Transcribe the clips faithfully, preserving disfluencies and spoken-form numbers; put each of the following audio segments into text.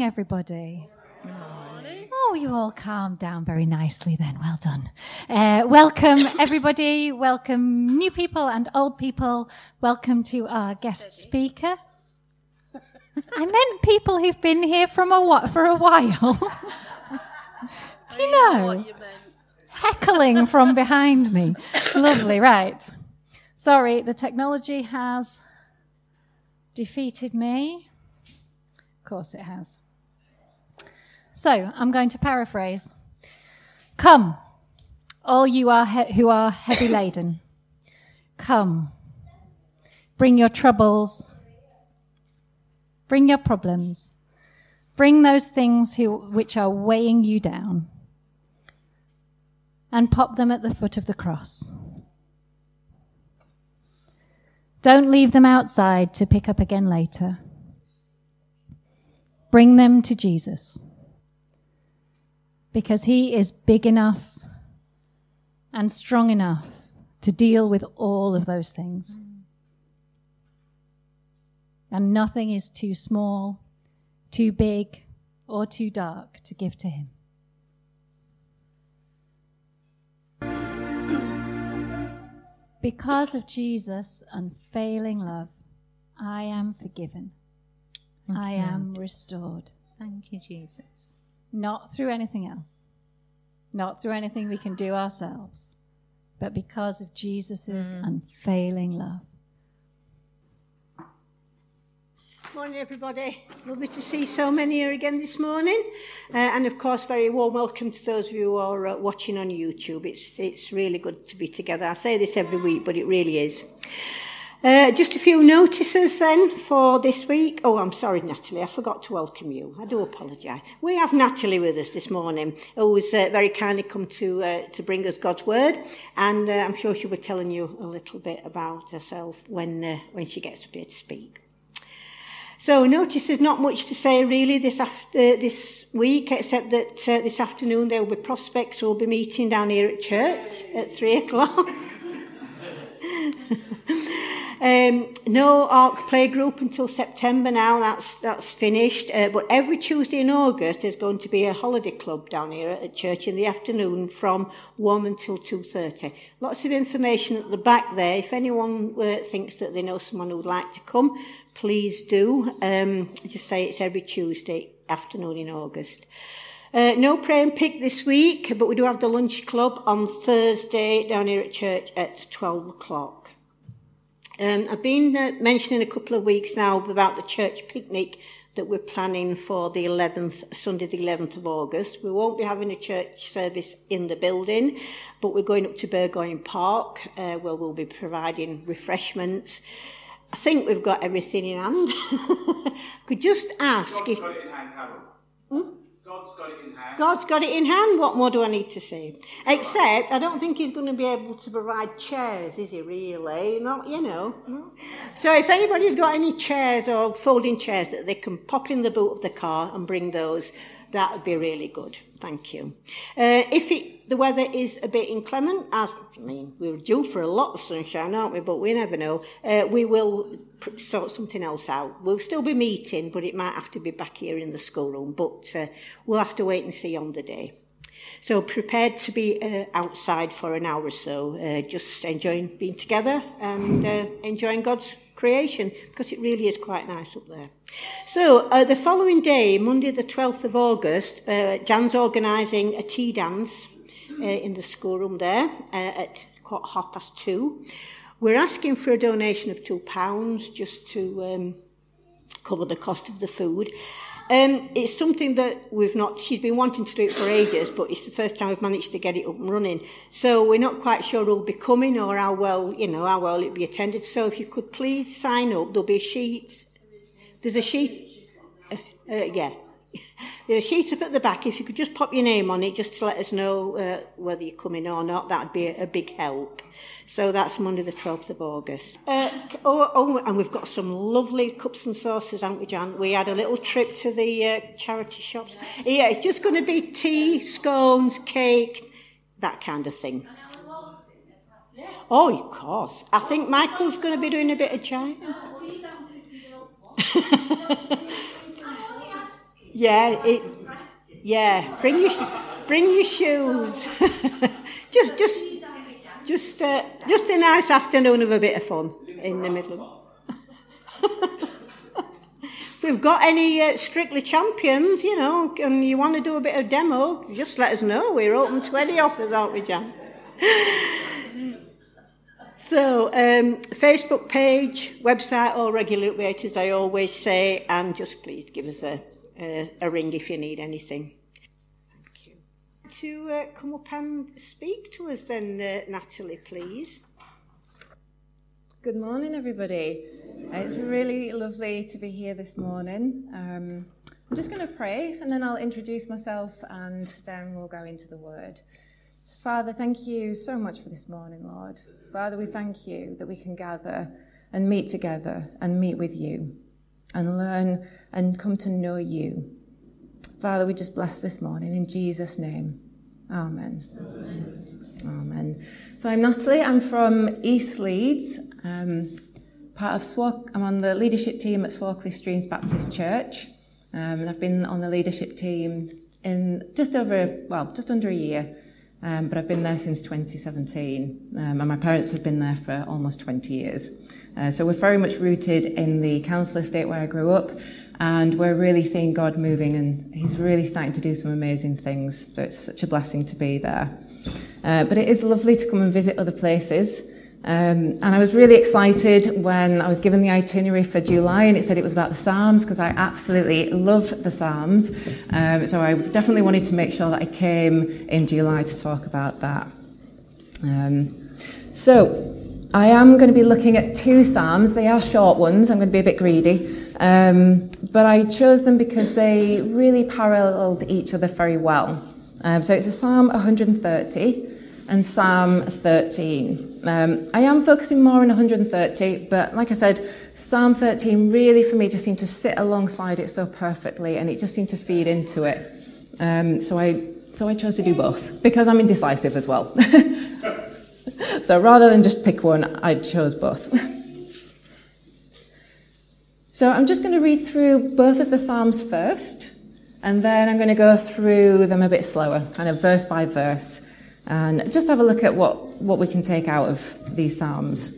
everybody. Oh, you all calmed down very nicely then. Well done. Uh, welcome, everybody. Welcome, new people and old people. Welcome to our guest speaker. I meant people who've been here from a for a while. Do you know? What you meant. Heckling from behind me. Lovely, right. Sorry, the technology has defeated me. Of course it has. So, I'm going to paraphrase. Come, all you are he- who are heavy laden. Come, bring your troubles, bring your problems, bring those things who, which are weighing you down, and pop them at the foot of the cross. Don't leave them outside to pick up again later. Bring them to Jesus. Because he is big enough and strong enough to deal with all of those things. And nothing is too small, too big, or too dark to give to him. Because of Jesus' unfailing love, I am forgiven. Thank I you. am restored. Thank you, Jesus. Not through anything else. Not through anything we can do ourselves. But because of Jesus' mm. unfailing love. Morning, everybody. Lovely to see so many here again this morning. Uh, and, of course, very warm welcome to those of you who are uh, watching on YouTube. It's, it's really good to be together. I say this every week, but it really is. Uh, just a few notices then for this week. Oh, I'm sorry, Natalie, I forgot to welcome you. I do apologise. We have Natalie with us this morning, who's uh, very kindly come to uh, to bring us God's word, and uh, I'm sure she'll be telling you a little bit about herself when uh, when she gets up here to speak. So, notice there's not much to say really this after this week, except that uh, this afternoon there will be prospects who will be meeting down here at church at three o'clock. Um, no ARC playgroup until September now, that's that's finished. Uh, but every Tuesday in August there's going to be a holiday club down here at church in the afternoon from one until two thirty. Lots of information at the back there. If anyone uh, thinks that they know someone who would like to come, please do. Um, just say it's every Tuesday afternoon in August. Uh, no pray and pick this week, but we do have the lunch club on Thursday down here at church at twelve o'clock. Um, I've been uh, mentioning a couple of weeks now about the church picnic that we're planning for the eleventh, Sunday the eleventh of August. We won't be having a church service in the building, but we're going up to Burgoyne Park, uh, where we'll be providing refreshments. I think we've got everything in hand. Could just ask... God's if, got it in hand, Carol. Hmm? God's got it in hand. God's got it in hand. What more do I need to say? Except, I don't think he's going to be able to provide chairs, is he really? Not, you know. No. So if anybody's got any chairs or folding chairs that they can pop in the boot of the car and bring those, that would be really good. Thank you. Uh, if it, the weather is a bit inclement, I mean, we're due for a lot of sunshine, aren't we? But we never know. Uh, we will pr- sort something else out. We'll still be meeting, but it might have to be back here in the schoolroom. But uh, we'll have to wait and see on the day. So prepared to be uh, outside for an hour or so, uh, just enjoying being together and uh, enjoying God's creation, because it really is quite nice up there. So uh, the following day, Monday the twelfth of August, uh, Jan's organising a tea dance uh, in the schoolroom there uh, at half past two. We're asking for a donation of two pounds just to um, cover the cost of the food. Um, it's something that we've not, she's been wanting to do it for ages, but it's the first time we've managed to get it up and running. So we're not quite sure who'll be coming or how well, you know, how well it'll be attended. So if you could please sign up, there'll be a sheet. There's a sheet, uh, uh, yeah. There's a sheet up at the back. If you could just pop your name on it just to let us know uh, whether you're coming or not, that'd be a, a big help. So that's Monday the twelfth of August. Uh, oh, oh, and we've got some lovely cups and saucers, haven't we, Jan? We had a little trip to the uh, charity shops. Yeah, it's just going to be tea, scones, cake, that kind of thing. Oh, of course. I think Michael's going to be doing a bit of china. Yeah, it, yeah. Bring your bring your shoes. just just just uh, just a nice afternoon of a bit of fun in the middle. If we've got any uh, Strictly Champions, you know, and you want to do a bit of demo, just let us know. We're open to any offers, aren't we, Jan? So, um, Facebook page, website, all regular updates, as I always say, and just please give us a, a, a ring if you need anything. Thank you. To uh, come up and speak to us then, uh, Natalie, please. Good morning, everybody. It's really lovely to be here this morning. Um, I'm just going to pray, and then I'll introduce myself, and then we'll go into the Word. So, Father, thank you so much for this morning, Lord. Father, we thank you that we can gather and meet together and meet with you and learn and come to know you. Father, we just bless this morning in Jesus' name. Amen. Amen. Amen. So I'm Natalie. I'm from East Leeds, um, part of Swark. I'm on the leadership team at Swarkley Streams Baptist Church, um, and I've been on the leadership team in just over, well, just under a year. Um, but I've been there since twenty seventeen, um, and my parents have been there for almost twenty years. Uh, so we're very much rooted in the council estate where I grew up, and we're really seeing God moving, and he's really starting to do some amazing things. So it's such a blessing to be there. Uh, but it is lovely to come and visit other places. Um, and I was really excited when I was given the itinerary for July, and it said it was about the Psalms, because I absolutely love the Psalms. Um, so I definitely wanted to make sure that I came in July to talk about that. Um, so I am going to be looking at two Psalms. They are short ones. I'm going to be a bit greedy. Um, but I chose them because they really paralleled each other very well. Um, so it's a Psalm one hundred thirty and Psalm thirteen. Um, I am focusing more on one hundred thirty, but like I said, Psalm thirteen really for me just seemed to sit alongside it so perfectly, and it just seemed to feed into it. Um, so I so I chose to do both, because I'm indecisive as well. So rather than just pick one, I chose both. So I'm just going to read through both of the Psalms first, and then I'm going to go through them a bit slower, kind of verse by verse, and just have a look at what, what we can take out of these Psalms.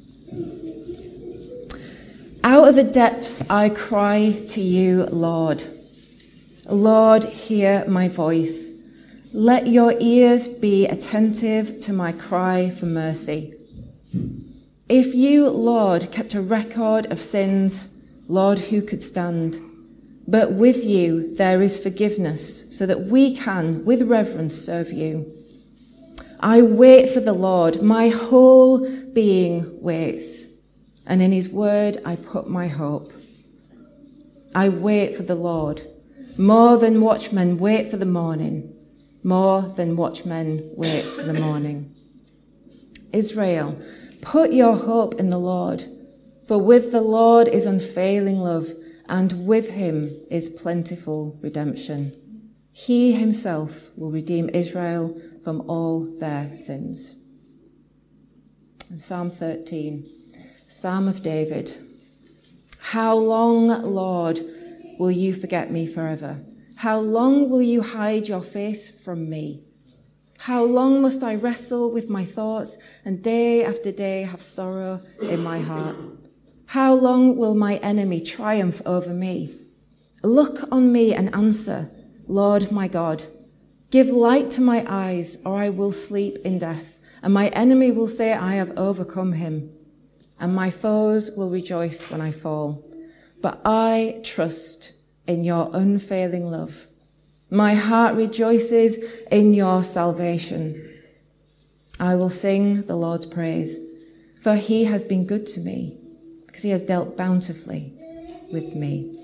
Out of the depths I cry to you, Lord. Lord, hear my voice. Let your ears be attentive to my cry for mercy. If you, Lord, kept a record of sins, Lord, who could stand? But with you there is forgiveness, so that we can, with reverence, serve you. I wait for the Lord, my whole being waits, and in his word I put my hope. I wait for the Lord, more than watchmen wait for the morning, more than watchmen wait for the morning. Israel, put your hope in the Lord, for with the Lord is unfailing love, and with him is plentiful redemption. He himself will redeem Israel from all their sins. And Psalm thirteen, Psalm of David. How long, Lord, will you forget me forever? How long will you hide your face from me? How long must I wrestle with my thoughts and day after day have sorrow in my heart? How long will my enemy triumph over me? Look on me and answer, Lord my God. Give light to my eyes, or I will sleep in death, and my enemy will say I have overcome him, and my foes will rejoice when I fall. But I trust in your unfailing love. My heart rejoices in your salvation. I will sing the Lord's praise, for he has been good to me, because he has dealt bountifully with me.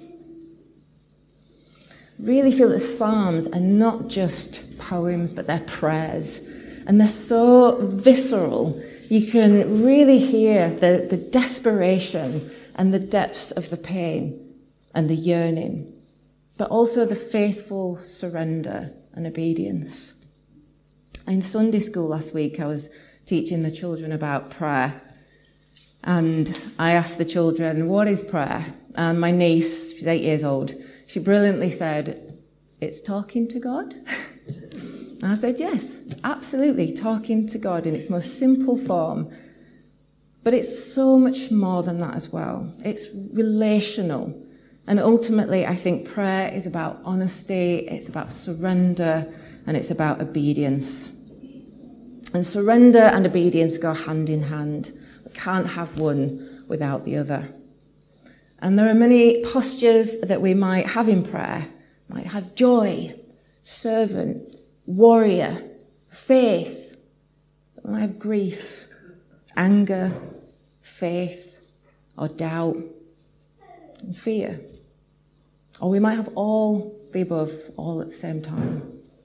Really feel that Psalms are not just poems, but they're prayers. And they're so visceral. You can really hear the, the desperation and the depths of the pain and the yearning, but also the faithful surrender and obedience. In Sunday school last week, I was teaching the children about prayer. And I asked the children, what is prayer? And my niece, she's eight years old, she brilliantly said, "It's talking to God." And I said, yes, it's absolutely talking to God in its most simple form. But it's so much more than that as well. It's relational. And ultimately, I think prayer is about honesty, it's about surrender, and it's about obedience. And surrender and obedience go hand in hand. We can't have one without the other. And there are many postures that we might have in prayer. We might have joy, servant, warrior, faith. We might have grief, anger, faith, or doubt, and fear. Or we might have all the above, all at the same time.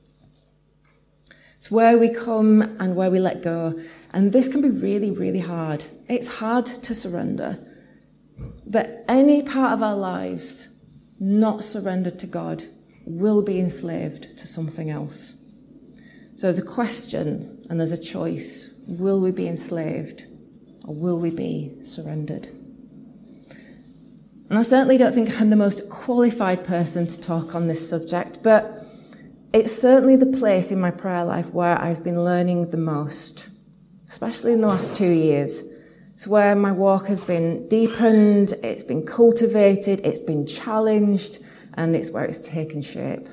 It's where we come and where we let go. And this can be really, really hard. It's hard to surrender. But any part of our lives not surrendered to God will be enslaved to something else. So there's a question and there's a choice. Will we be enslaved or will we be surrendered? And I certainly don't think I'm the most qualified person to talk on this subject, but it's certainly the place in my prayer life where I've been learning the most, especially in the last two years. It's where my walk has been deepened, it's been cultivated, it's been challenged, and it's where it's taken shape.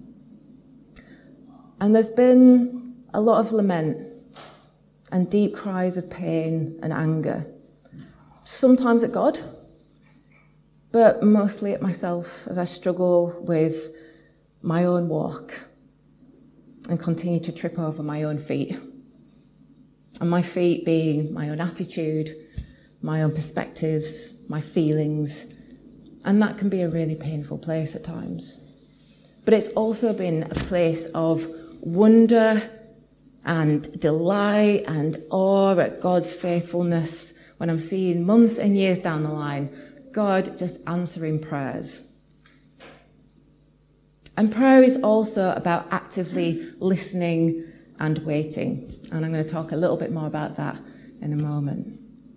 And there's been a lot of lament and deep cries of pain and anger, sometimes at God, but mostly at myself as I struggle with my own walk and continue to trip over my own feet. And my feet being my own attitude, my own perspectives, my feelings, and that can be a really painful place at times. But it's also been a place of wonder and delight and awe at God's faithfulness when I'm seeing months and years down the line, God just answering prayers. And prayer is also about actively listening and waiting. And I'm going to talk a little bit more about that in a moment.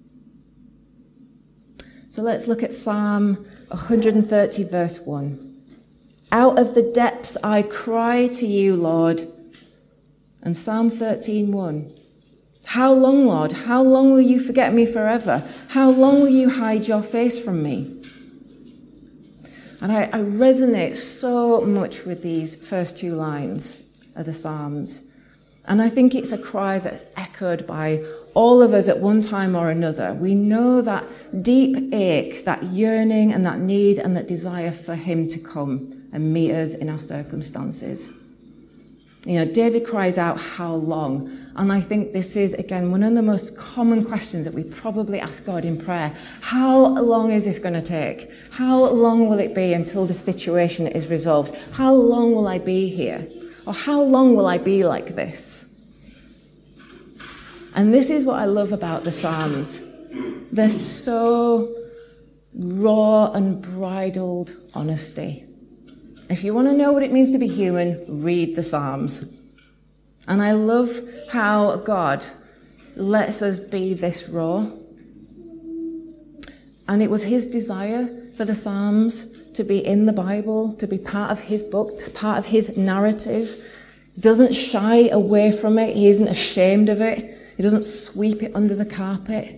So let's look at Psalm one thirty, verse one. Out of the depths I cry to you, Lord. And Psalm thirteen, one. How long, Lord? How long will you forget me forever? How long will you hide your face from me? And I, I resonate so much with these first two lines of the Psalms. And I think it's a cry that's echoed by all of us at one time or another. We know that deep ache, that yearning and that need and that desire for him to come and meet us in our circumstances. You know, David cries out, how long? And I think this is, again, one of the most common questions that we probably ask God in prayer. How long is this going to take? How long will it be until the situation is resolved? How long will I be here? Or how long will I be like this? And this is what I love about the Psalms. They're so raw and bridled honesty. If you want to know what it means to be human, read the Psalms. And I love how God lets us be this raw. And it was his desire for the Psalms to be in the Bible, to be part of his book, part of his narrative. He doesn't shy away from it. He isn't ashamed of it. He doesn't sweep it under the carpet.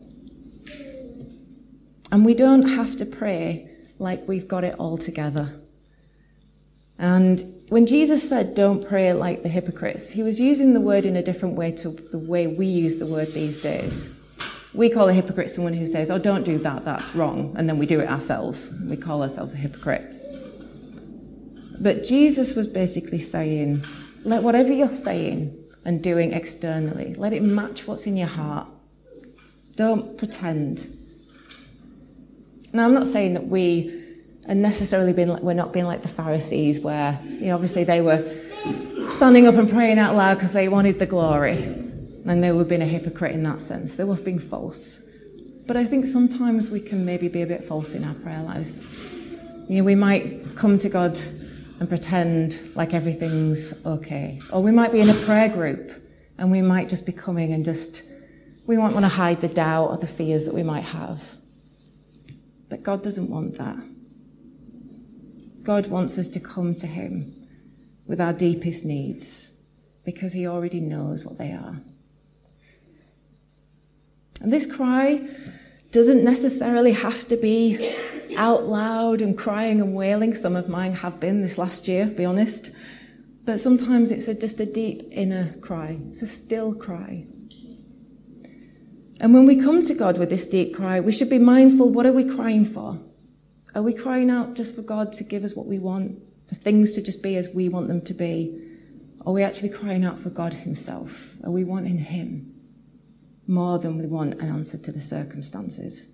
And we don't have to pray like we've got it all together. And when Jesus said, don't pray like the hypocrites, he was using the word in a different way to the way we use the word these days. We call a hypocrite someone who says, oh, don't do that, that's wrong. And then we do it ourselves. We call ourselves a hypocrite. But Jesus was basically saying, let whatever you're saying and doing externally, let it match what's in your heart. Don't pretend. Now, I'm not saying that we are necessarily being like, we're not being like the Pharisees, where, you know, obviously they were standing up and praying out loud because they wanted the glory, and they were being a hypocrite in that sense. They were being false. But I think sometimes we can maybe be a bit false in our prayer lives. You know, we might come to God and pretend like everything's okay. Or we might be in a prayer group and we might just be coming and just, we might want to hide the doubt or the fears that we might have. But God doesn't want that. God wants us to come to him with our deepest needs because he already knows what they are. And this cry doesn't necessarily have to be out loud and crying and wailing. Some of mine have been this last year, be honest. But sometimes it's a, just a deep inner cry. It's a still cry. And when we come to God with this deep cry, we should be mindful, what are we crying for? Are we crying out just for God to give us what we want, for things to just be as we want them to be? Or are we actually crying out for God himself? Are we wanting him more than we want an answer to the circumstances?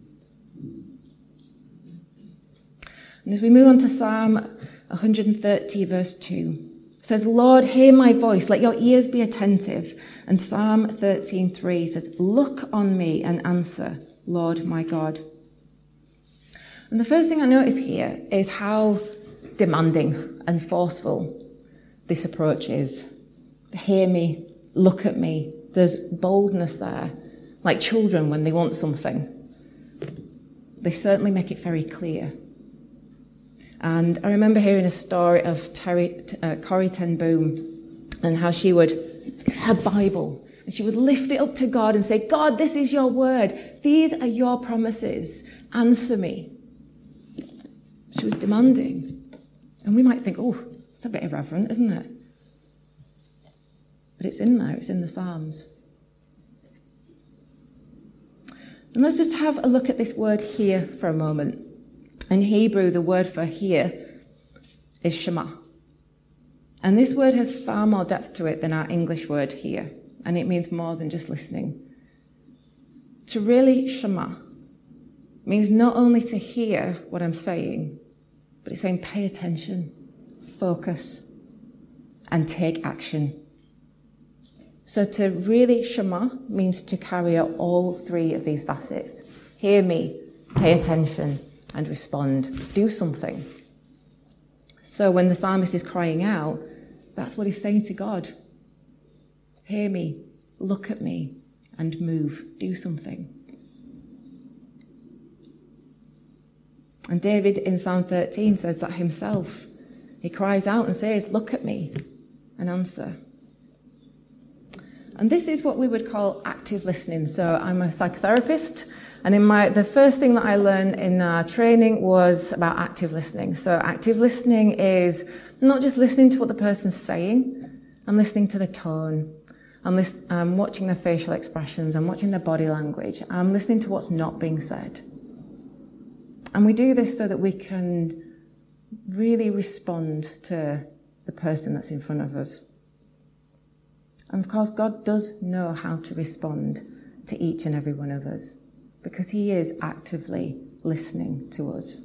And as we move on to Psalm one thirty, verse two, it says, Lord, hear my voice, let your ears be attentive. And Psalm thirteen three says, look on me and answer, Lord my God. And the first thing I notice here is how demanding and forceful this approach is. Hear me, look at me. There's boldness there, like children when they want something. They certainly make it very clear. And I remember hearing a story of Terry, uh, Corrie ten Boom and how she would, her Bible, and she would lift it up to God and say, God, this is your word. These are your promises. Answer me. She was demanding. And we might think, oh, it's a bit irreverent, isn't it? But it's in there. It's in the Psalms. And let's just have a look at this word here for a moment. In Hebrew, the word for hear is shema. And this word has far more depth to it than our English word hear. And it means more than just listening. To really shema means not only to hear what I'm saying, but it's saying pay attention, focus, and take action. So to really shema means to carry out all three of these facets. Hear me, pay attention, and respond. Do something. So when the psalmist is crying out, that's what he's saying to God. Hear me, look at me, and move. Do something. And David in Psalm thirteen says that himself. He cries out and says, look at me, and answer. And this is what we would call active listening. So I'm a psychotherapist, and in my the first thing that I learned in our training was about active listening. So active listening is not just listening to what the person's saying. I'm listening to the tone. I'm, list, I'm watching their facial expressions. I'm watching their body language. I'm listening to what's not being said. And we do this so that we can really respond to the person that's in front of us. And of course, God does know how to respond to each and every one of us because he is actively listening to us.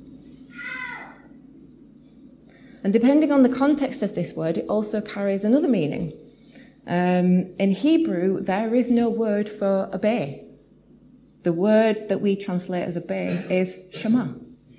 And depending on the context of this word, it also carries another meaning. Um, in Hebrew, there is no word for obey. The word that we translate as obey is shema.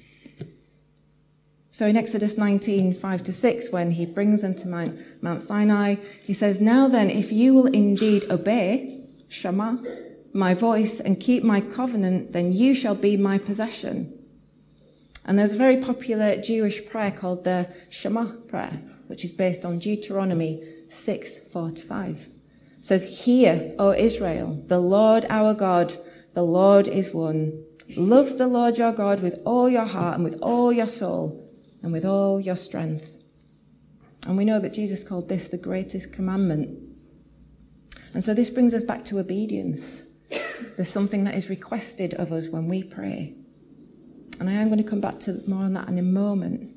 So in Exodus nineteen, five to six, when he brings them to Mount, Mount Sinai, he says, now then, if you will indeed obey, shema, my voice, and keep my covenant, then you shall be my possession. And there's a very popular Jewish prayer called the Shema prayer, which is based on Deuteronomy six, four to five. It says, hear, O Israel, the Lord our God, the Lord is one. Love the Lord your God with all your heart and with all your soul and with all your strength. And we know that Jesus called this the greatest commandment. And so this brings us back to obedience. There's something that is requested of us when we pray. And I am going to come back to more on that in a moment.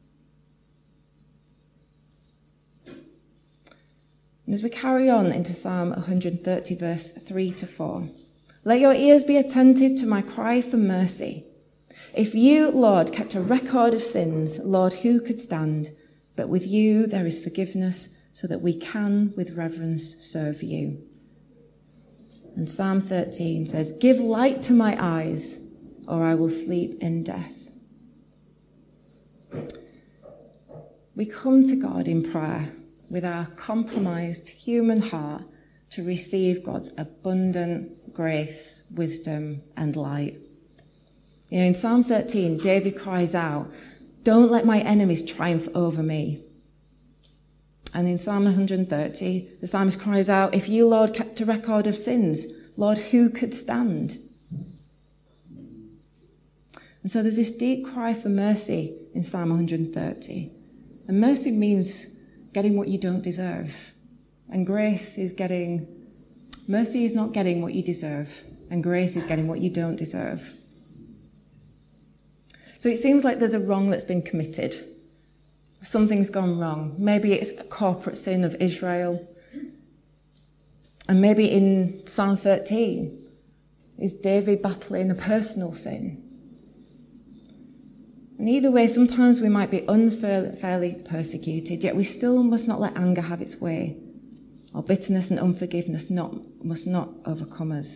And as we carry on into Psalm one thirty, verse three to four, let your ears be attentive to my cry for mercy. If you, Lord, kept a record of sins, Lord, who could stand? But with you there is forgiveness, so that we can with reverence serve you. And Psalm thirteen says, give light to my eyes, or I will sleep in death. We come to God in prayer with our compromised human heart to receive God's abundant grace, wisdom, and light. You know, in Psalm thirteen, David cries out, Don't let my enemies triumph over me. And in Psalm one hundred thirty, the psalmist cries out, if you, Lord, kept a record of sins, Lord, who could stand? And so there's this deep cry for mercy in Psalm one hundred thirty. And mercy means getting what you don't deserve. And grace is getting, mercy is not getting what you deserve. And grace is getting what you don't deserve. So it seems like there's a wrong that's been committed. Something's gone wrong. Maybe it's a corporate sin of Israel. And maybe in Psalm thirteen, is David battling a personal sin? And either way, sometimes we might be unfairly persecuted, yet we still must not let anger have its way, or bitterness and unforgiveness not, must not overcome us.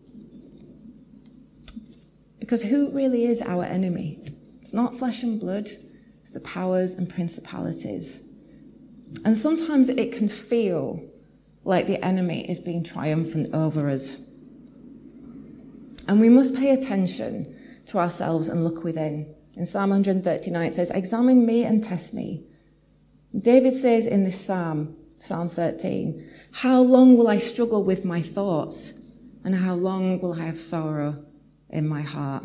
Because who really is our enemy? It's not flesh and blood, it's the powers and principalities. And sometimes it can feel like the enemy is being triumphant over us. And we must pay attention to ourselves and look within. In Psalm one hundred thirty-nine, it says, examine me and test me. David says in this psalm, Psalm thirteen, how long will I struggle with my thoughts? And how long will I have sorrow in my heart?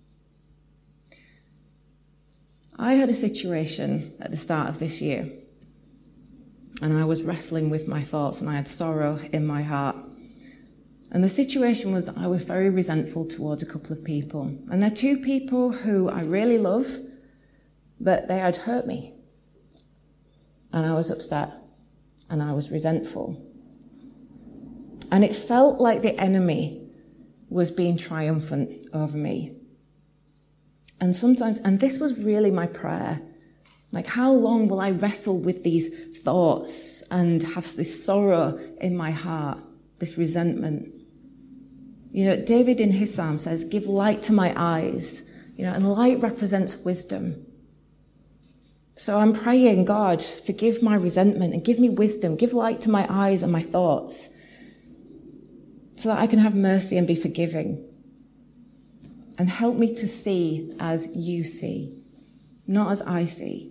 I had a situation at the start of this year, and I was wrestling with my thoughts, and I had sorrow in my heart. And the situation was that I was very resentful towards a couple of people. And they're two people who I really love, but they had hurt me. And I was upset, and I was resentful. And it felt like the enemy was being triumphant over me. And sometimes, and this was really my prayer, like, how long will I wrestle with these thoughts and have this sorrow in my heart, this resentment? You know, David in his psalm says, give light to my eyes, you know, and light represents wisdom. So I'm praying, God, forgive my resentment and give me wisdom, give light to my eyes and my thoughts so that I can have mercy and be forgiving. And help me to see as you see, not as I see.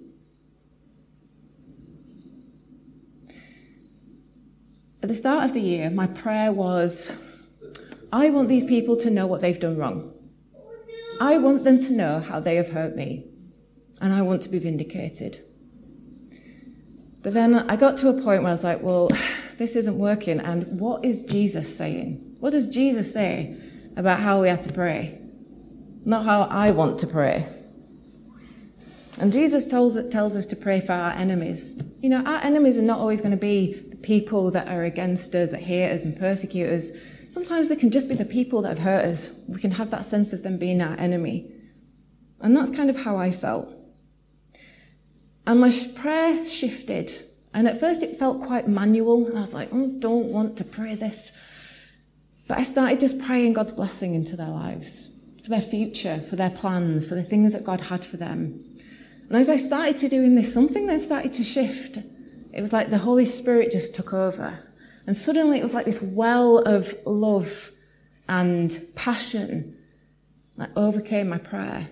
At the start of the year, my prayer was, I want these people to know what they've done wrong. I want them to know how they have hurt me, and I want to be vindicated. But then I got to a point where I was like, well, this isn't working, and what is Jesus saying? What does Jesus say about how we are to pray? Not how I want to pray. And Jesus tells, tells us to pray for our enemies. You know, our enemies are not always going to be the people that are against us, that hate us and persecute us. Sometimes they can just be the people that have hurt us. We can have that sense of them being our enemy. And that's kind of how I felt. And my prayer shifted. And at first it felt quite manual. And I was like, oh, I don't want to pray this. But I started just praying God's blessing into their lives, for their future, for their plans, for the things that God had for them. And as I started to doing this, something then started to shift. It was like the Holy Spirit just took over. And suddenly it was like this well of love and passion that overcame my prayer.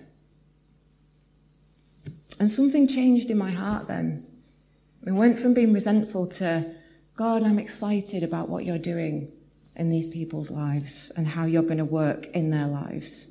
And something changed in my heart then. It went from being resentful to, God, I'm excited about what you're doing in these people's lives and how you're going to work in their lives.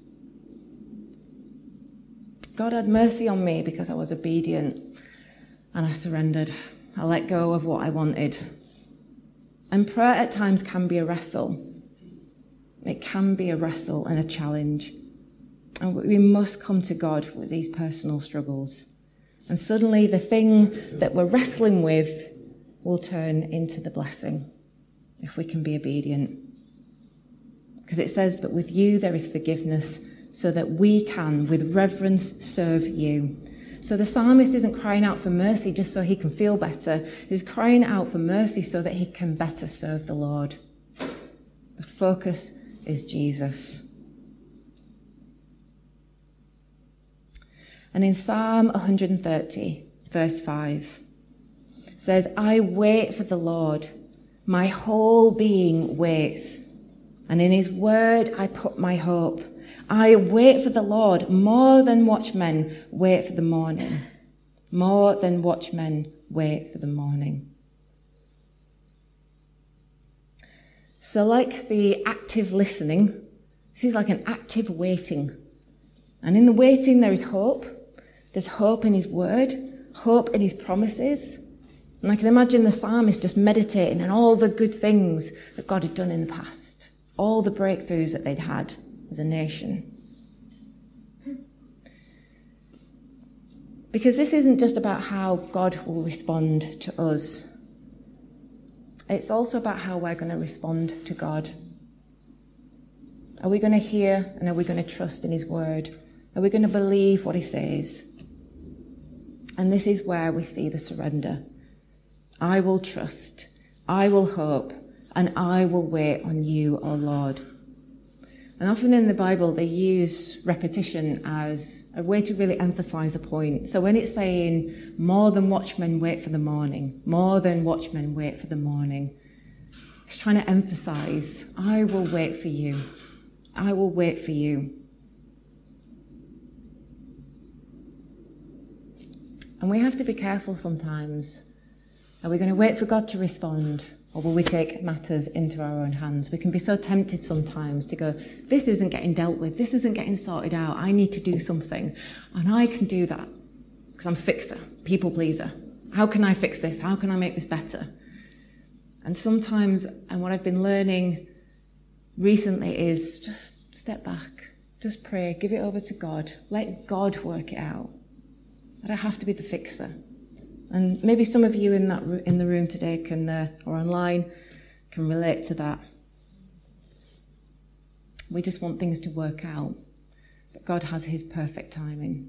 God had mercy on me because I was obedient and I surrendered. I let go of what I wanted. And prayer at times can be a wrestle. It can be a wrestle and a challenge. And we must come to God with these personal struggles. And suddenly the thing that we're wrestling with will turn into the blessing if we can be obedient. Because it says, but with you there is forgiveness, so that we can, with reverence, serve you. So the psalmist isn't crying out for mercy just so he can feel better. He's crying out for mercy so that he can better serve the Lord. The focus is Jesus. And in Psalm one hundred thirty, verse five, it says, I wait for the Lord. My whole being waits. And in his word I put my hope. I wait for the Lord more than watchmen wait for the morning. More than watchmen wait for the morning. So like the active listening, this is like an active waiting. And in the waiting there is hope. There's hope in his word, hope in his promises. And I can imagine the psalmist just meditating on all the good things that God had done in the past, all the breakthroughs that they'd had as a nation. Because this isn't just about how God will respond to us. It's also about how we're going to respond to God. Are we going to hear and are we going to trust in his word? Are we going to believe what he says? And this is where we see the surrender. I will trust, I will hope, and I will wait on you, O Lord. And often in the Bible, they use repetition as a way to really emphasize a point. So when it's saying, more than watchmen wait for the morning, more than watchmen wait for the morning, it's trying to emphasize, I will wait for you. I will wait for you. And we have to be careful sometimes. Are we going to wait for God to respond? Or will we take matters into our own hands? We can be so tempted sometimes to go, this isn't getting dealt with, this isn't getting sorted out, I need to do something. And I can do that because I'm a fixer, people pleaser. How can I fix this? How can I make this better? And sometimes, and what I've been learning recently is just step back, just pray, give it over to God, let God work it out. I don't have to be the fixer. And maybe some of you in that in the room today can, uh, or online, can relate to that. We just want things to work out, but God has his perfect timing.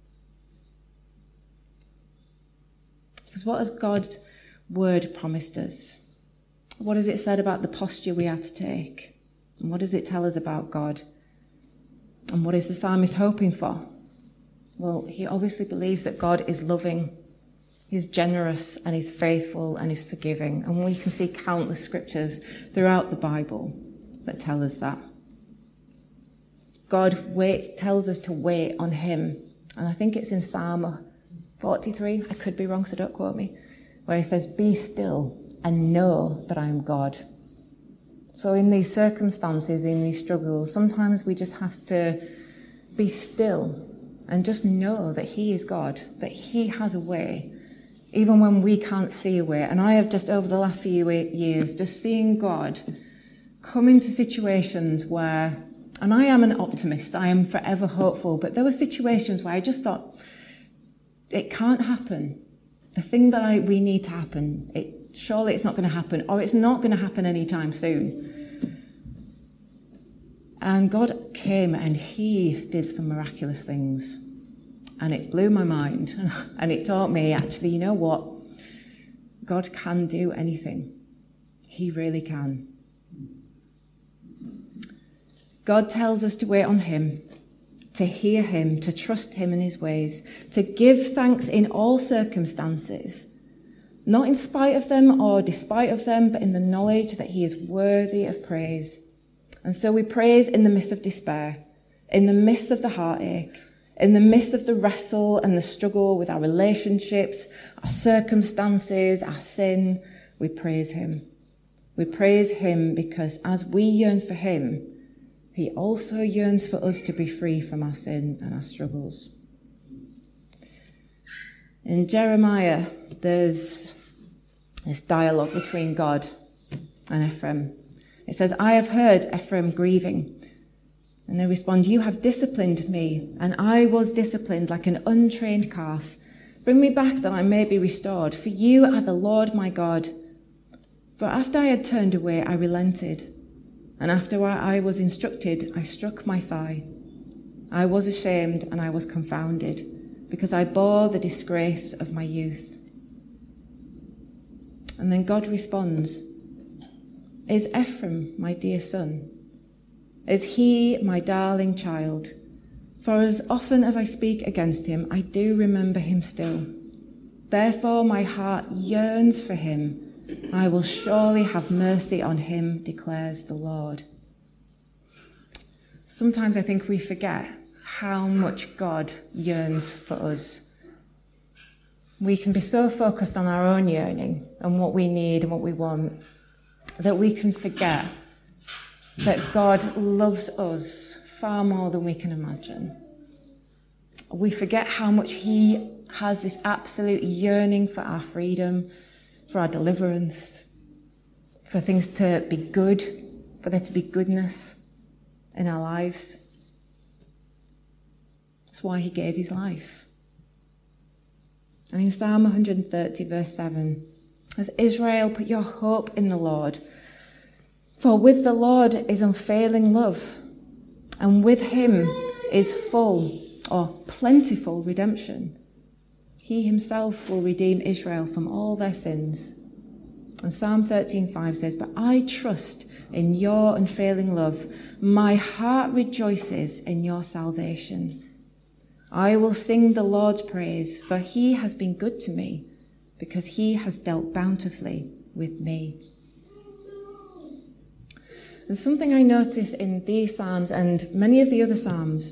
Because what has God's word promised us? What has it said about the posture we are to take? And what does it tell us about God? And what is the psalmist hoping for? Well, he obviously believes that God is loving, he's generous, and he's faithful, and he's forgiving. And we can see countless scriptures throughout the Bible that tell us that. God wait, tells us to wait on him. And I think it's in Psalm forty-three, I could be wrong, so don't quote me, where he says, be still and know that I am God. So in these circumstances, in these struggles, sometimes we just have to be still and just know that he is God, that he has a way, even when we can't see a way. And I have just over the last few years just seeing God come into situations where, and I am an optimist, I am forever hopeful, but there were situations where I just thought, it can't happen. The thing that I, we need to happen, it, surely it's not going to happen, or it's not going to happen anytime soon. And God came and he did some miraculous things. And it blew my mind. And it taught me, actually, you know what? God can do anything. He really can. God tells us to wait on him, to hear him, to trust him in his ways, to give thanks in all circumstances, not in spite of them or despite of them, but in the knowledge that he is worthy of praise. And so we praise in the midst of despair, in the midst of the heartache, in the midst of the wrestle and the struggle with our relationships, our circumstances, our sin, we praise him. We praise him because as we yearn for him, he also yearns for us to be free from our sin and our struggles. In Jeremiah, there's this dialogue between God and Ephraim. It says, I have heard Ephraim grieving. And they respond, you have disciplined me, and I was disciplined like an untrained calf. Bring me back that I may be restored, for you are the Lord my God. For after I had turned away, I relented. And after I was instructed, I struck my thigh. I was ashamed and I was confounded, because I bore the disgrace of my youth. And then God responds, is Ephraim my dear son? Is he my darling child? For as often as I speak against him, I do remember him still. Therefore my heart yearns for him. I will surely have mercy on him, declares the Lord. sometimes I think we forget how much God yearns for us. We can be so focused on our own yearning and what we need and what we want that we can forget that God loves us far more than we can imagine. We forget how much he has this absolute yearning for our freedom, for our deliverance, for things to be good, for there to be goodness in our lives. That's why he gave his life. And in Psalm one hundred thirty, verse seven, as Israel, put your hope in the Lord. For with the Lord is unfailing love, and with him is full or plentiful redemption. He himself will redeem Israel from all their sins. And Psalm thirteen five says, but I trust in your unfailing love. My heart rejoices in your salvation. I will sing the Lord's praise, for he has been good to me, because he has dealt bountifully with me. And something I notice in these Psalms and many of the other Psalms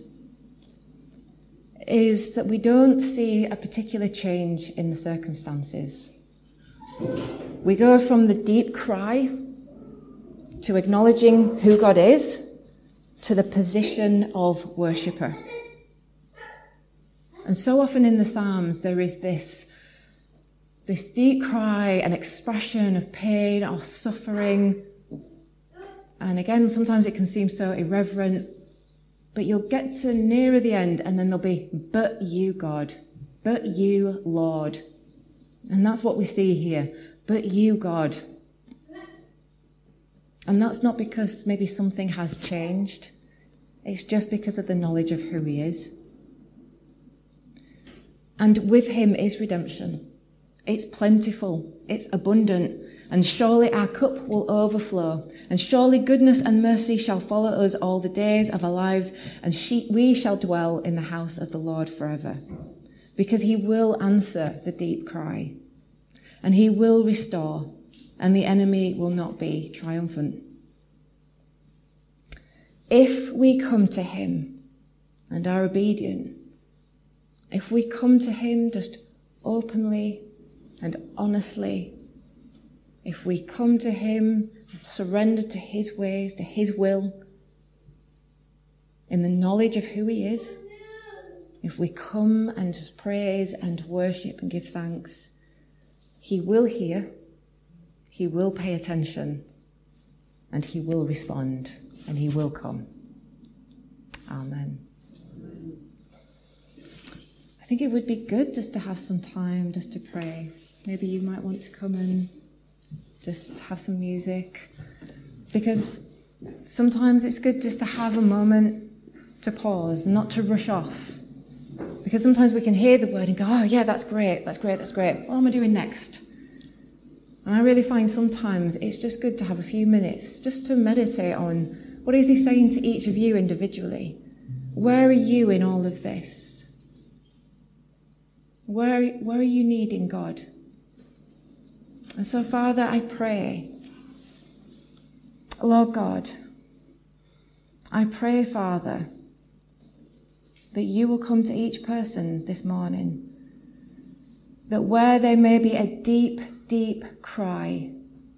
is that we don't see a particular change in the circumstances. We go from the deep cry to acknowledging who God is to the position of worshipper. And so often in the Psalms there is this, this deep cry, an expression of pain or suffering. And again, sometimes it can seem so irreverent, but you'll get to nearer the end and then there'll be, but you, God, but you, Lord. And that's what we see here, but you, God. And that's not because maybe something has changed. It's just because of the knowledge of who he is. And with him is redemption. It's plentiful, it's abundant, and surely our cup will overflow. And surely goodness and mercy shall follow us all the days of our lives, and she, we shall dwell in the house of the Lord forever. Because he will answer the deep cry, and he will restore, and the enemy will not be triumphant. If we come to him and are obedient, if we come to him just openly and honestly, if we come to him and surrender to his ways, to his will, in the knowledge of who he is, if we come and just praise and worship and give thanks, he will hear, he will pay attention, and he will respond, and he will come. Amen. I think it would be good just to have some time just to pray. Maybe you might want to come and just have some music, because sometimes it's good just to have a moment to pause, not to rush off. Because sometimes we can hear the word and go, oh yeah, that's great, that's great, that's great. What am I doing next? And I really find sometimes it's just good to have a few minutes just to meditate on what is he saying to each of you individually. Where are you in all of this? Where, where are you needing God? And so, Father, I pray, Lord God, I pray, Father, that you will come to each person this morning, that where there may be a deep, deep cry,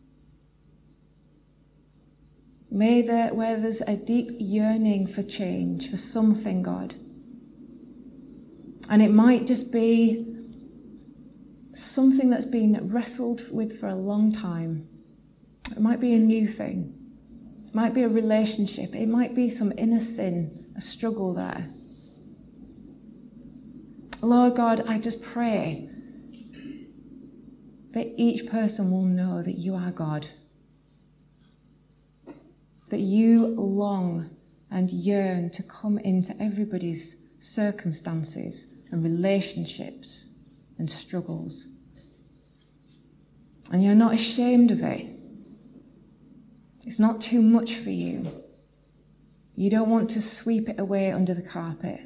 may there, where there's a deep yearning for change, for something, God, and it might just be something that's been wrestled with for a long time. It might be a new thing. It might be a relationship. It might be some inner sin, a struggle there. Lord God, I just pray that each person will know that you are God, that you long and yearn to come into everybody's circumstances and relationships and struggles. And you're not ashamed of it. It's not too much for you. You don't want to sweep it away under the carpet.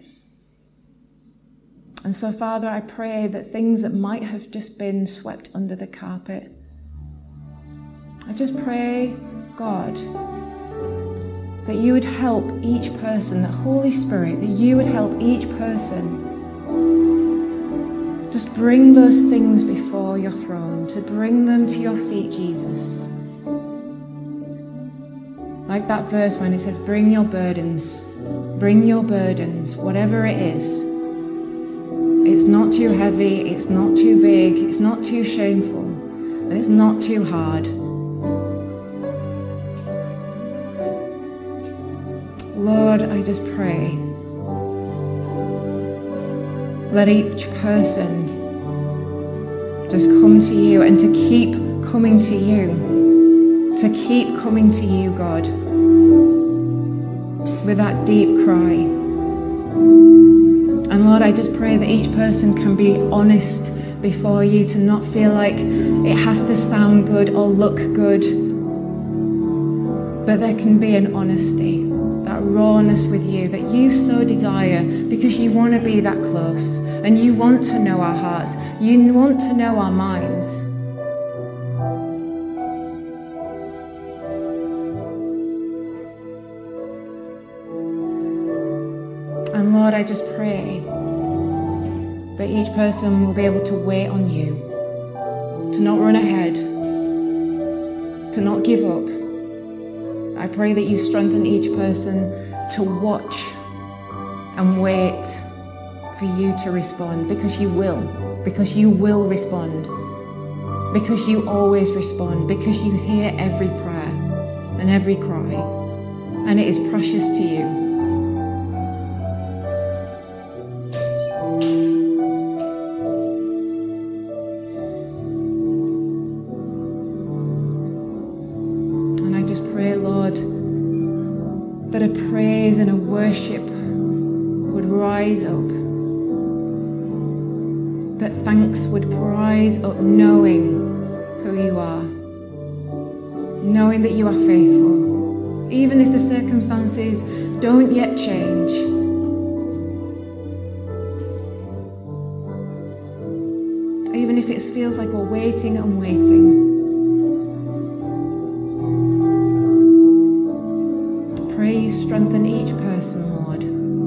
And so, Father, I pray that things that might have just been swept under the carpet, I just pray, God, that that you would help each person, that Holy Spirit, that you would help each person just bring those things before your throne, to bring them to your feet, Jesus. Like that verse when it says, bring your burdens, bring your burdens, whatever it is. It's not too heavy, it's not too big, it's not too shameful, and it's not too hard. Lord, I just pray, let each person just come to you and to keep coming to you, to keep coming to you, God, with that deep cry. And Lord, I just pray that each person can be honest before you, to not feel like it has to sound good or look good, but there can be an honesty, that rawness with you that you so desire, because you want to be that close and you want to know our hearts, you want to know our minds. And Lord, I just pray that each person will be able to wait on you, to not run ahead, to not give up. I pray that you strengthen each person to watch and wait for you to respond, because you will, because you will respond, because you always respond, because you hear every prayer and every cry, and it is precious to you. That a praise and a worship would rise up, that thanks would rise up, knowing who you are, knowing that you are faithful, even if the circumstances don't yet change. Even if it feels like we're waiting and waiting. Pray you strengthen each person, Lord.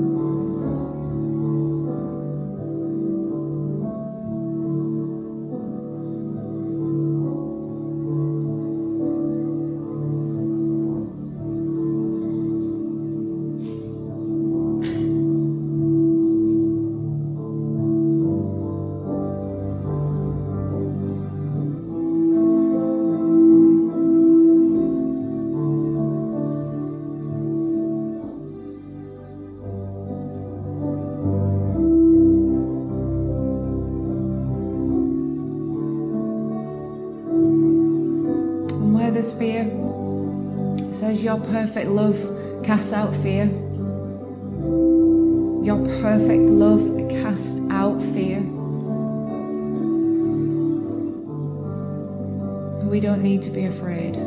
There's fear. It says your perfect love casts out fear. Your perfect love casts out fear. We don't need to be afraid.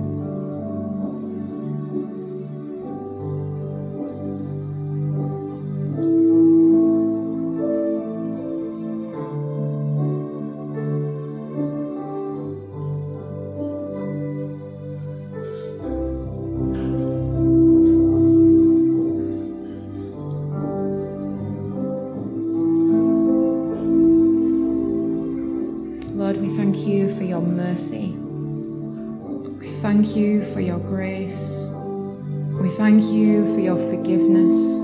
Lord, we thank you for your mercy. We thank you for your grace. We thank you for your forgiveness.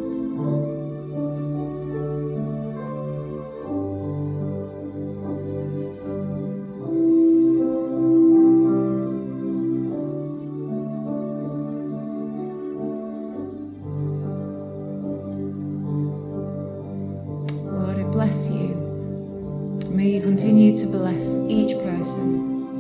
Lord, I bless you. May you continue to bless each person.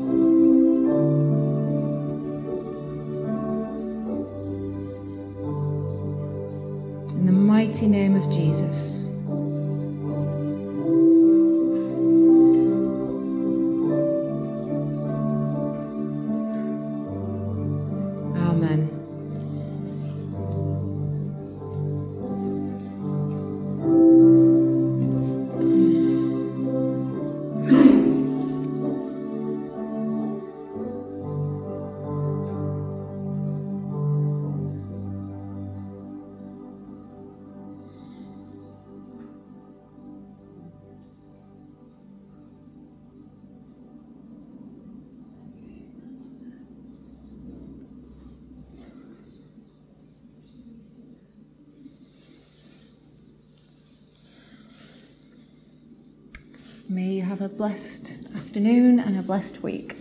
In the mighty name of Jesus. Amen. have a blessed afternoon and a blessed week.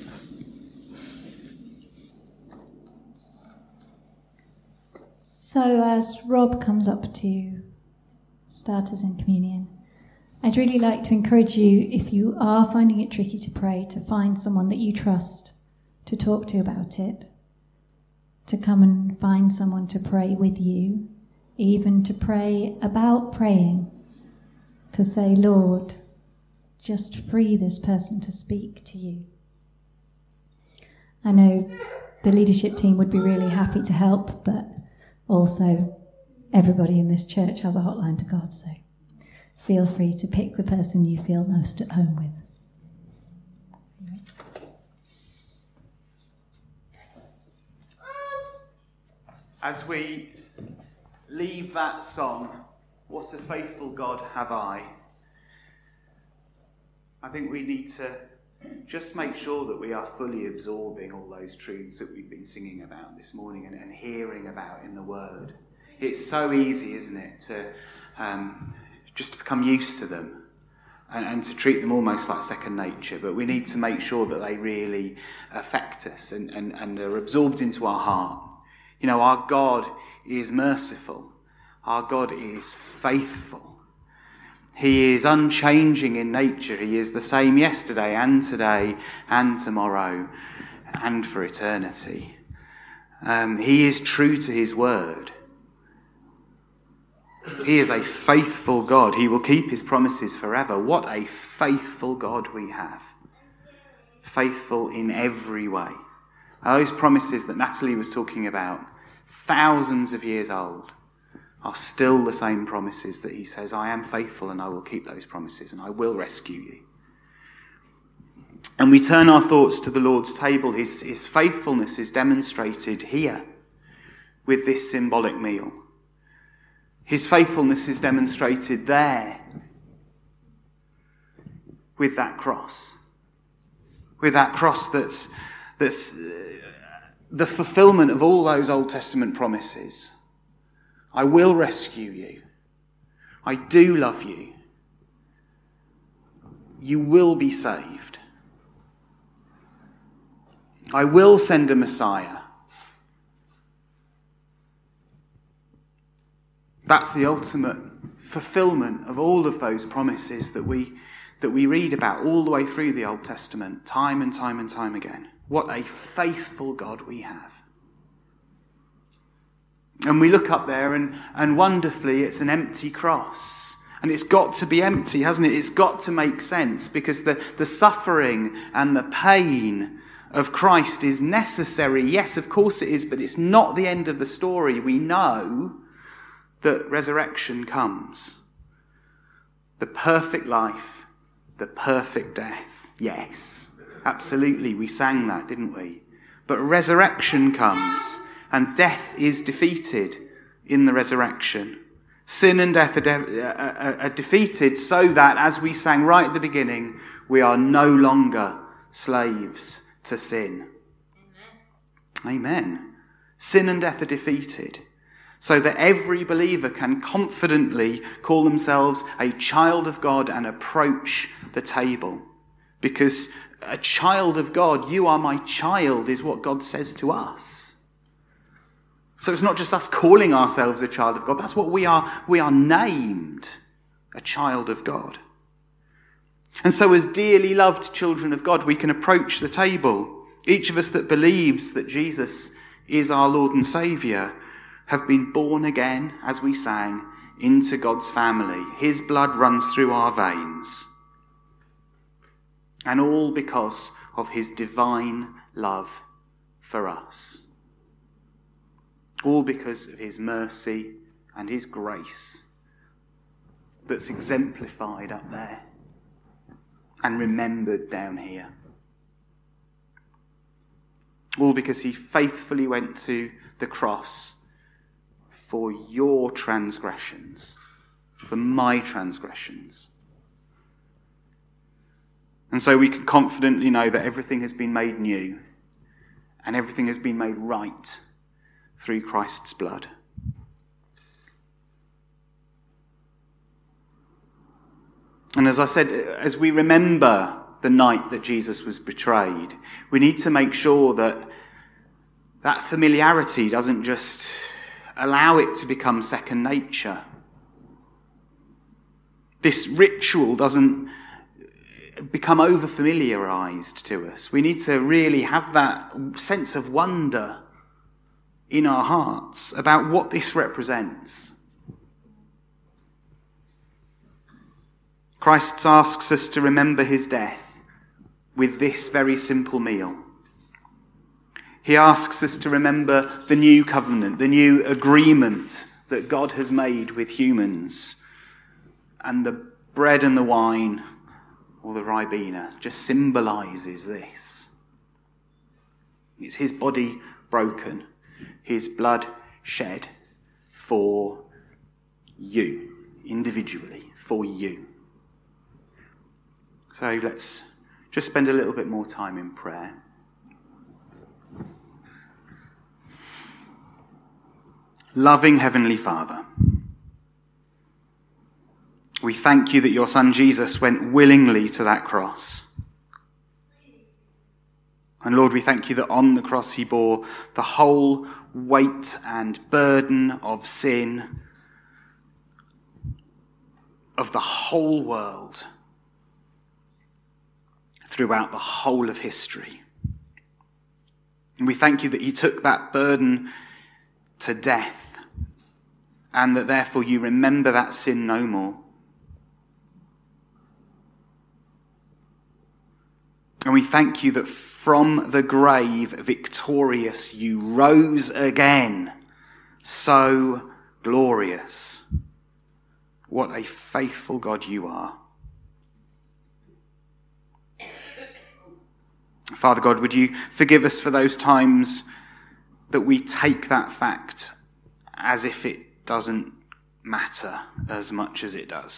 So as Rob comes up to start us in communion, I'd really like to encourage you, if you are finding it tricky to pray, to find someone that you trust to talk to about it, to come and find someone to pray with you, even to pray about praying, to say, Lord, just free this person to speak to you. I know the leadership team would be really happy to help, but also everybody in this church has a hotline to God, so feel free to pick the person you feel most at home with. As we leave that song, What a Faithful God Have I, I think we need to just make sure that we are fully absorbing all those truths that we've been singing about this morning and, and hearing about in the Word. It's so easy, isn't it, to um, just to become used to them and, and to treat them almost like second nature, but we need to make sure that they really affect us and, and, and are absorbed into our heart. You know, our God is merciful. Our God is faithful. He is unchanging in nature. He is the same yesterday and today and tomorrow and for eternity. Um, he is true to his word. He is a faithful God. He will keep his promises forever. What a faithful God we have. Faithful in every way. Those promises that Natalie was talking about, thousands of years old, are still the same promises that he says, I am faithful and I will keep those promises and I will rescue you. And we turn our thoughts to the Lord's table. His, his faithfulness is demonstrated here with this symbolic meal. His faithfulness is demonstrated there with that cross. With that cross that's, that's the fulfillment of all those Old Testament promises. I will rescue you. I do love you. You will be saved. I will send a Messiah. That's the ultimate fulfillment of all of those promises that we that we read about all the way through the Old Testament, time and time and time again. What a faithful God we have. And we look up there and, and wonderfully it's an empty cross. And it's got to be empty, hasn't it? It's got to make sense because the, the suffering and the pain of Christ is necessary. Yes, of course it is, but it's not the end of the story. We know that resurrection comes. The perfect life, the perfect death. Yes, absolutely. We sang that, didn't we? But resurrection comes. And death is defeated in the resurrection. Sin and death are, de- are, are defeated so that, as we sang right at the beginning, we are no longer slaves to sin. Amen. Amen. Sin and death are defeated so that every believer can confidently call themselves a child of God and approach the table. Because a child of God, you are my child, is what God says to us. So it's not just us calling ourselves a child of God. That's what we are. We are named a child of God. And so as dearly loved children of God, we can approach the table. Each of us that believes that Jesus is our Lord and Saviour have been born again, as we sang, into God's family. His blood runs through our veins. And all because of his divine love for us. All because of his mercy and his grace that's exemplified up there and remembered down here. All because he faithfully went to the cross for your transgressions, for my transgressions. And so we can confidently know that everything has been made new and everything has been made right through Christ's blood. And as I said, as we remember the night that Jesus was betrayed, we need to make sure that that familiarity doesn't just allow it to become second nature. This ritual doesn't become over-familiarized to us. We need to really have that sense of wonder in our hearts about what this represents. Christ asks us to remember his death with this very simple meal. He asks us to remember the new covenant, the new agreement that God has made with humans. And the bread and the wine, or the ribena, just symbolises this. It's his body broken, his blood shed for you, individually, for you. So let's just spend a little bit more time in prayer. Loving Heavenly Father, we thank you that your Son Jesus went willingly to that cross. And Lord, we thank you that on the cross he bore the whole weight and burden of sin of the whole world throughout the whole of history. And we thank you that he took that burden to death, and that therefore you remember that sin no more. And we thank you that from the grave, victorious, you rose again, so glorious. What a faithful God you are. Father God, would you forgive us for those times that we take that fact as if it doesn't matter as much as it does.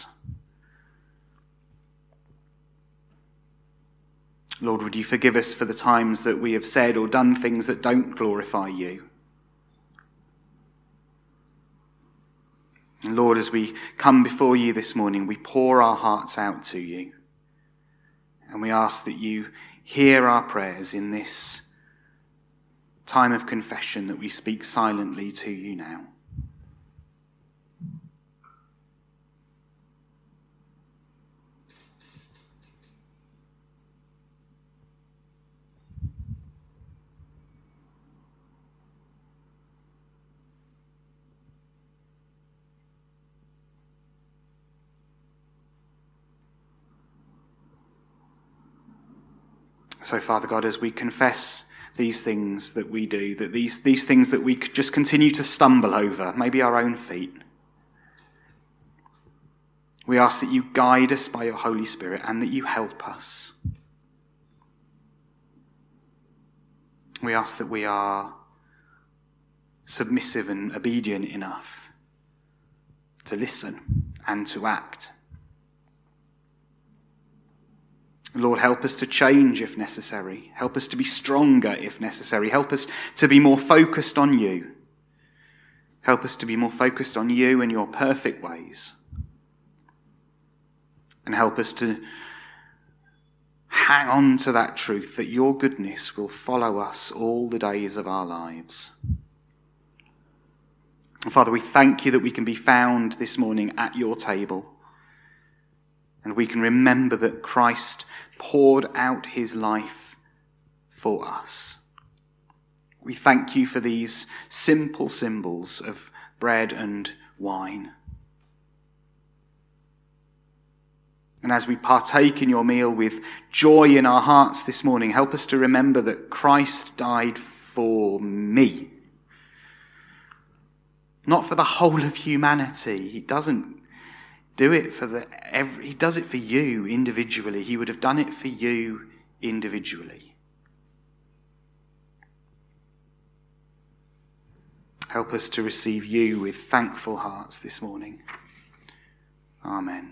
Lord, would you forgive us for the times that we have said or done things that don't glorify you. And Lord, as we come before you this morning, we pour our hearts out to you. And we ask that you hear our prayers in this time of confession that we speak silently to you now. So, Father God, as we confess these things that we do, that these, these things that we just continue to stumble over, maybe our own feet, we ask that you guide us by your Holy Spirit and that you help us. We ask that we are submissive and obedient enough to listen and to act. Lord, help us to change if necessary. Help us to be stronger if necessary. Help us to be more focused on you. Help us to be more focused on you and your perfect ways. And help us to hang on to that truth that your goodness will follow us all the days of our lives. And Father, we thank you that we can be found this morning at your table. And we can remember that Christ poured out his life for us. We thank you for these simple symbols of bread and wine. And as we partake in your meal with joy in our hearts this morning, help us to remember that Christ died for me. Not for the whole of humanity. He doesn't do it for the every, he does it for you individually. He would have done it for you individually. Help us to receive you with thankful hearts this morning. Amen.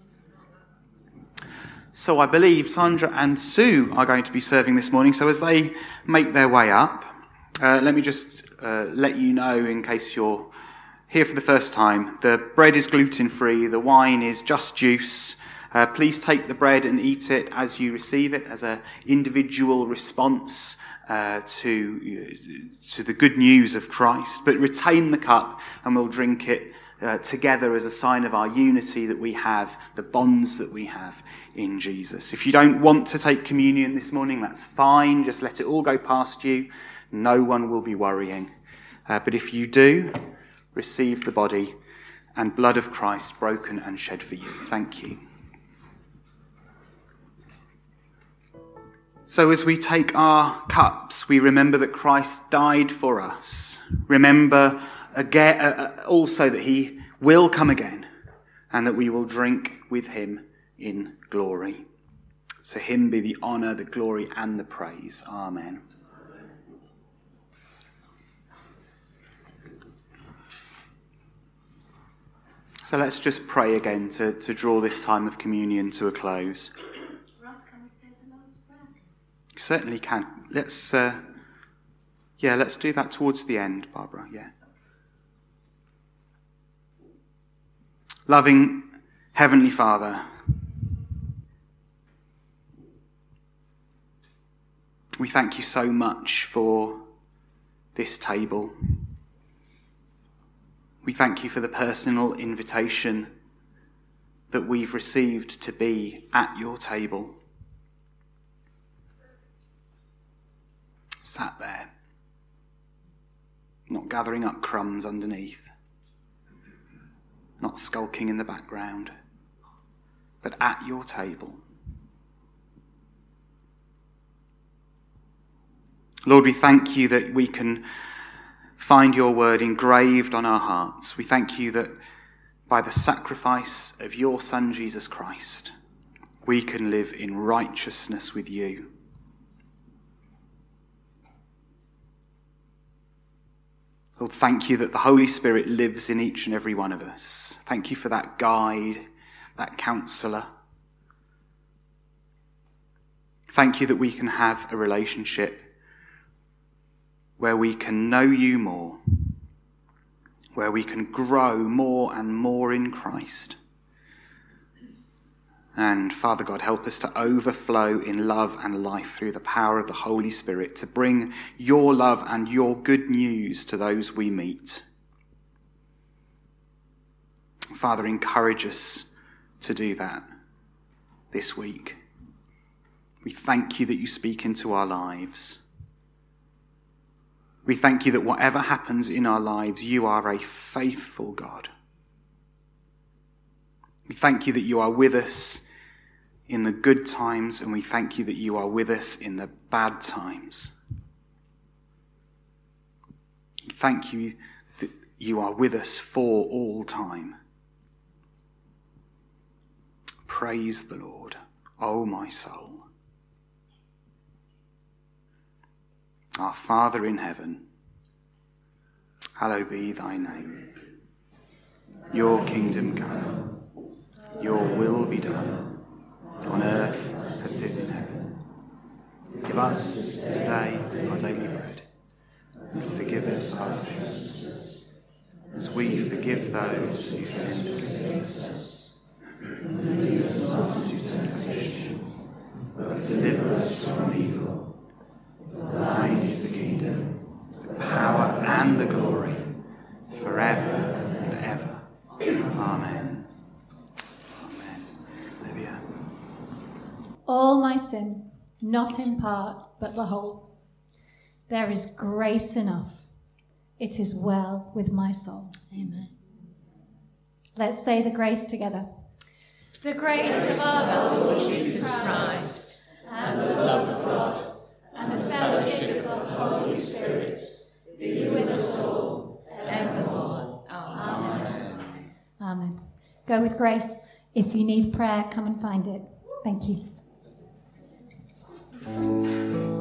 So I believe Sandra and Sue are going to be serving this morning. So as they make their way up, uh, let me just uh, let you know, in case you're here for the first time, the bread is gluten-free, the wine is just juice, Uh, please take the bread and eat it as you receive it, as an individual response uh, to, to the good news of Christ. But retain the cup and we'll drink it uh, together as a sign of our unity that we have, the bonds that we have in Jesus. If you don't want to take communion this morning, that's fine. Just let it all go past you. No one will be worrying. Uh, but if you do, receive the body and blood of Christ broken and shed for you. Thank you. So as we take our cups, we remember that Christ died for us. Remember again, uh, also that he will come again and that we will drink with him in glory. To him be the honour, the glory and the praise. Amen. So let's just pray again to, to draw this time of communion to a close. Rob, can we say the Lord's Prayer? Certainly can. Let's, uh, yeah, let's do that towards the end, Barbara. Yeah. Loving Heavenly Father, we thank you so much for this table. We thank you for the personal invitation that we've received to be at your table. Sat there, not gathering up crumbs underneath, not skulking in the background, but at your table. Lord, we thank you that we can find your word engraved on our hearts. We thank you that by the sacrifice of your Son, Jesus Christ, we can live in righteousness with you. Lord, thank you that the Holy Spirit lives in each and every one of us. Thank you for that guide, that counsellor. Thank you that we can have a relationship where we can know you more, where we can grow more and more in Christ. And Father God, help us to overflow in love and life through the power of the Holy Spirit, to bring your love and your good news to those we meet. Father, encourage us to do that this week. We thank you that you speak into our lives. We thank you that whatever happens in our lives, you are a faithful God. We thank you that you are with us in the good times, and we thank you that you are with us in the bad times. We thank you that you are with us for all time. Praise the Lord, O my soul. Our Father in heaven, hallowed be thy name. Your kingdom come, your will be done, on earth as it is in heaven. Give us this day our daily bread, and forgive us our sins, as we forgive those who sin against us. And lead us not into temptation, but deliver us from evil. Thine is the kingdom, the power and the glory, forever and ever. Amen. Amen. Olivia. All my sin, not in part, but the whole. There is grace enough. It is well with my soul. Amen. Let's say the grace together. The grace of our Lord Jesus Christ, and the love of God, and the fellowship of the Holy Spirit be with us all evermore. Amen. Amen. Go with grace. If you need prayer, come and find it. Thank you.